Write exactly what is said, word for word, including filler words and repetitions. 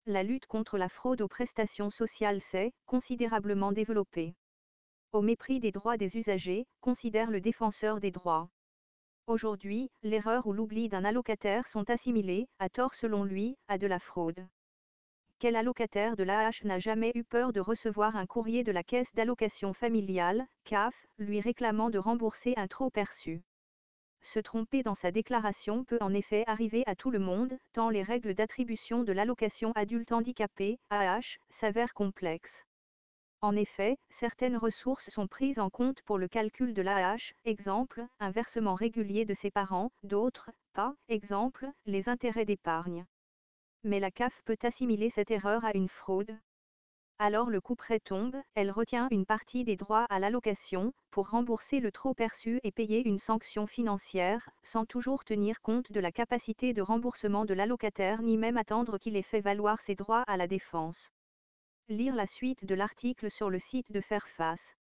la lutte contre la fraude aux prestations sociales s'est considérablement développée. Au mépris des droits des usagers, considère le défenseur des droits. Aujourd'hui, l'erreur ou l'oubli d'un allocataire sont assimilés, à tort selon lui, à de la fraude. Quel allocataire de l'A A H n'a jamais eu peur de recevoir un courrier de la Caisse d'allocation familiale, C A F, lui réclamant de rembourser un trop perçu? Se tromper dans sa déclaration peut en effet arriver à tout le monde, tant les règles d'attribution de l'allocation adulte handicapé, A A H, s'avèrent complexes. En effet, certaines ressources sont prises en compte pour le calcul de l'A A H, exemple, un versement régulier de ses parents, d'autres, pas, exemple, les intérêts d'épargne. Mais la C A F peut assimiler cette erreur à une fraude. Alors le couperet tombe, elle retient une partie des droits à l'allocation, pour rembourser le trop perçu et payer une sanction financière, sans toujours tenir compte de la capacité de remboursement de l'allocataire ni même attendre qu'il ait fait valoir ses droits à la défense. Lire la suite de l'article sur le site de Fairface.